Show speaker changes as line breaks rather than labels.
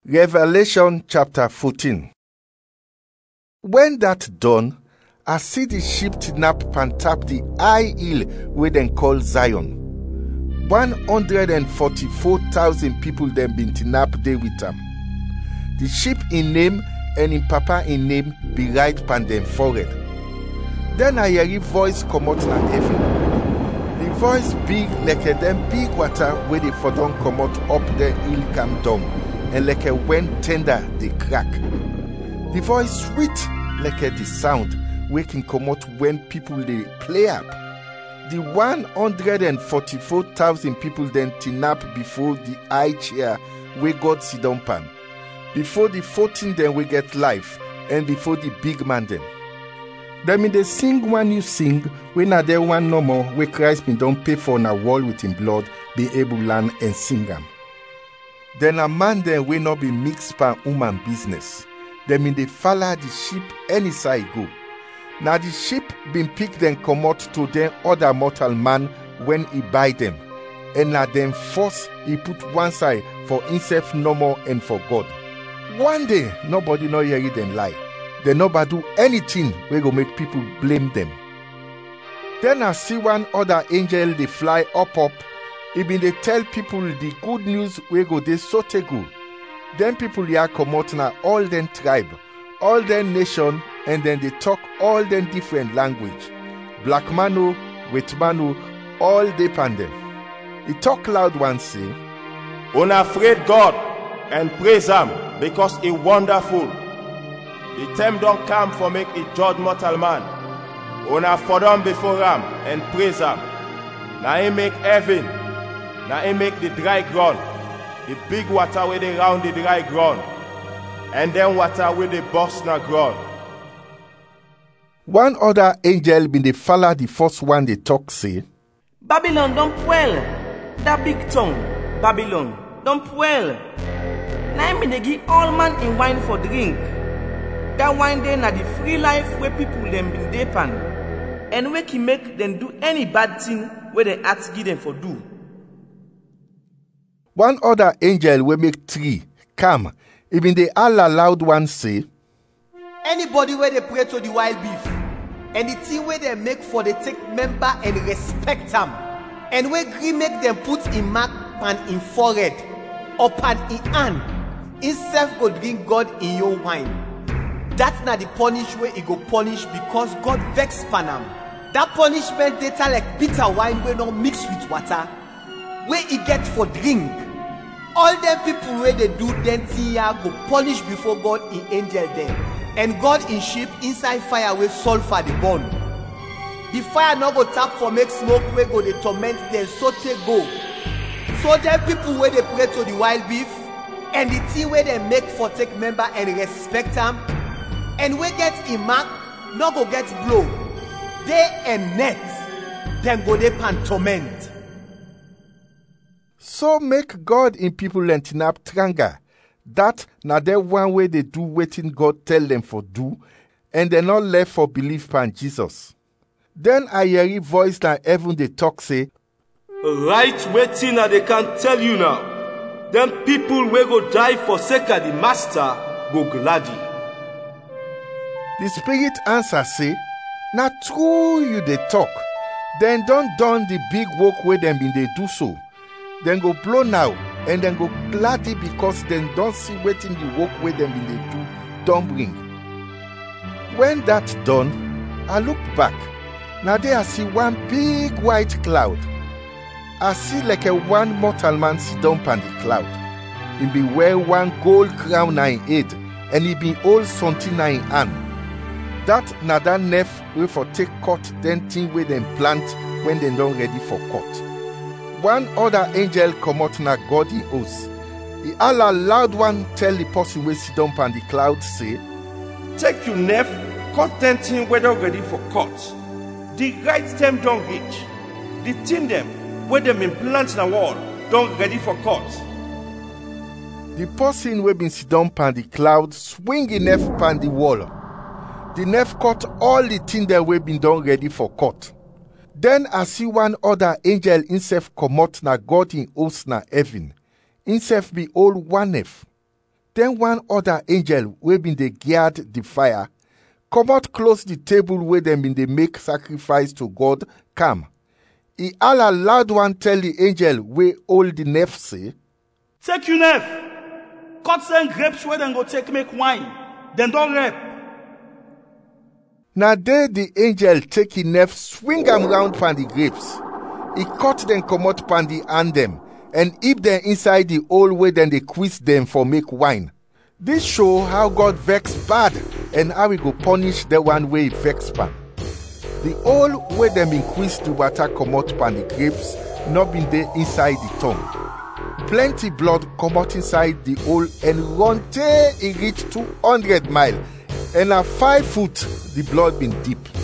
Revelation chapter 14. When that done, I see the sheep nap and tap the high hill where dem call Zion. 144,000 people dem been nap dey with am. The sheep in name and in papa in name be right pan dem forehead. Then I hear voice comot na heaven. The voice big like a dem big water where they for don comot up the hill come down, and like a when tender they crack. The voice sweet like a the sound waking comot when people they play up. The 144,000 people then tinap before the high chair where God sit down pan. Before the 14 then we get life, and before the big man then. That mean they sing one you sing, when are there one no more, where Christ been don't pay for on a wall with him blood, be able learn and sing them. Then a man then will not be mixed by human business. That mean they follow the sheep any side go. Now the sheep been picked and come out to them other mortal man when he buy them. And now them force he put one side for himself no more and for God. One day nobody no hear them lie. They nobody do anything we go make people blame them. Then I see one other angel they fly up. He been they tell people the good news we go they so te good. Then people here come out now all them tribe, all them nation, and then they talk all them different language. Black manu, white manu, all they pan them. He talk loud one say,
Unafraid God and praise him because he wonderful. The time don't come for make a judge mortal man. Una for them before him and praise him. Now he make heaven. Now he make the dry ground. The big water where they round the dry ground. And then water where they burst na ground.
One other angel been they follow the first one they talk say,
Babylon don't puel. That big tongue, Babylon, don't puel. Now me they give all man in wine for drink. That wine then na the free life where people them been depan. And where can make them do any bad thing where they ask give them for do.
One other angel will make three come. Even they all loud one say,
anybody where they pray to the wild beef, and the thing where they make for they take member and respect them, and where gree make them put in mark pan in forehead, or pan in hand, himself go drink God in your wine. That's not the punish where he go punish because God vex panam. That punishment they tell like bitter wine where not mixed with water, where he get for drink. All them people where they do them thing go punish before God in angel them. And God in sheep inside fire with sulfur the burn. The fire not go tap for make smoke where go they torment them so they go. So them people where they pray to the wild beef and the thing where they make for take member and respect them and we get in mark not go get blow. Day and net then go they pan torment.
So make God in people and tinap tranga. That na the one way they do waiting God tell them for do, and they not left for belief pan Jesus. Then I hear a voice na heaven they talk say,
right waiting na they can tell you now. Them people will go die for sake of the master go gladdy.
The spirit answer say, na true you they talk. Then don't done the big work where them been they do so. Then go blow now, and then go gladly because then don't see waiting the work where them been they do, don't bring. When that's done, I look back. Now there I see one big white cloud. I see like a one mortal man sit down on the cloud. He be wear one gold crown na in head, and he be hold something na in hand. That na that nef will for take cut then thing where them plant when they don't ready for cut. One other angel come out na God in host. He all loud one tell the person where sit down on the cloud say,
Take your nef, cut them thing where they ready for cut. The right time don't reach. The thing them where them implant na wall don't ready for cut.
The person where been sit down on the cloud swing the nef on the wall. The nef cut all the thing that we been done ready for cut. Then I see one other angel himself come out na God in host na heaven. Himself be all one nef. Then one other angel wey bin dey guard the fire comot close the table where dem bin dey make sacrifice to God come. He all loud one tell the angel wey hold the knife say,
"Take you knife, cut some grapes where dem go take make wine, dem don ripe."
Na there the angel take him knife swing am round pan the grapes. He cut them comot pan the hand dem and heap them inside the hole where dem dey squeeze them for make wine. This show how God vex bad and how he go punish the one way he vex pan. The hole where dem bin squeeze the water comot pan the grapes not been there inside the tongue. Plenty blood comot inside the hole and run till e reach 200 miles, and at 5 foot the blood been deep.